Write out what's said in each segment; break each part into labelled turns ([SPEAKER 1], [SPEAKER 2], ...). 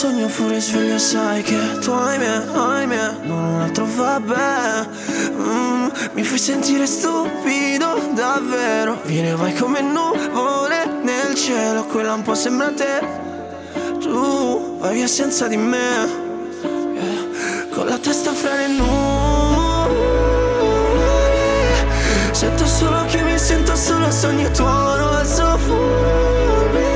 [SPEAKER 1] sogno fuori sveglio, sai che tu ahimè, non un altro vabbè. Mi fai sentire stupido, davvero. Vieni vai come nuvole nel cielo, quella un po' sembra te. Tu vai via senza di me, con la testa fra le nuvole. Sento solo che mi sento solo, sogno tuono al soffuore.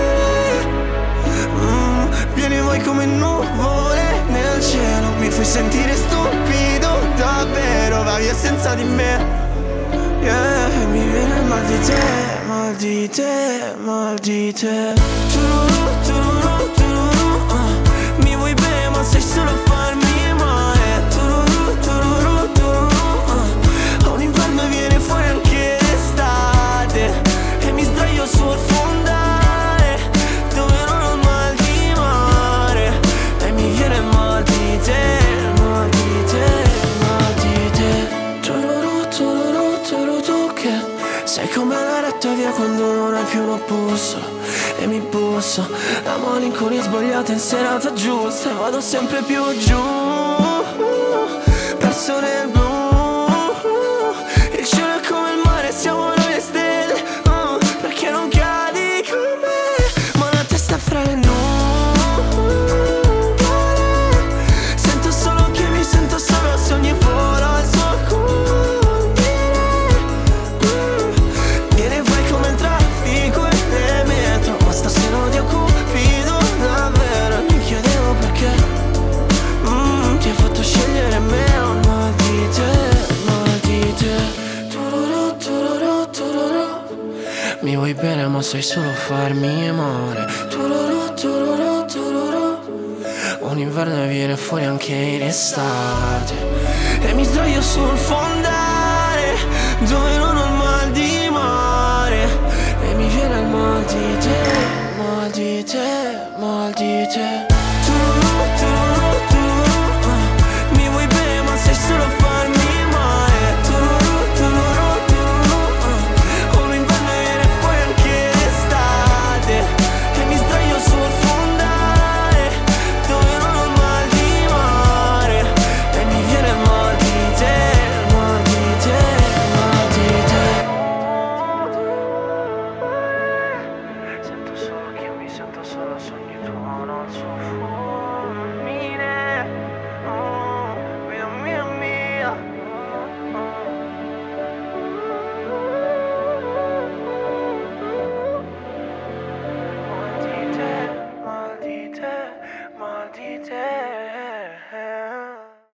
[SPEAKER 1] Vieni vai come nuvole nel cielo, mi fai sentire stupido, davvero. Vai via senza di me, mi viene il mal di te, mal di te, mal di te. Tururu, tururu, tururu, mi vuoi bene ma sai solo farmi male. Tururu, tururu, tururu, a un inverno viene fuori anche l'estate e mi sdraio sul fondale dove non ho mal di mare e mi viene mal di te, mal di te, mal di te. Tururu, tururu, tururu, tu che sei come la retta via quando non hai più una bussola e mi busso, la malinconia sbagliata in serata giusta e vado sempre più giù, perso nel blu. Il cielo è come il mare, siamo noi le stelle, perché non cadi con me, ma la testa è fra le nuvole. Sento solo che mi sento solo, sogni volo al suo cuore. Vieni vai come il traffico e le metro, ma stasera odio Cupido, davvero. Mi chiedevo perché ti hai fatto scegliere me, oh, mal di te, mal di te. Tururu, tururu, tururu, mi vuoi bene ma sai solo farmi male. Tururu, tururu, tururu, un inverno viene fuori anche in estate e mi sdraio sul fondale dove non ho il mal di mare e mi viene il mal di te, mal di te, mal di te. Tururu, tururu, tururu, mi vuoi bene ma sai solo farmi male. Tururu, tururu, tururu, un inverno viene fuori anche l'estate e mi sdraio sul fondale dove non ho mal di mare e mi viene il mal di te, mal di te, mal di te. Sento solo che mi sento solo, sogni tuono al suo fulmine. Mia, mia, mia. Mal di te, mal di te, mal di te.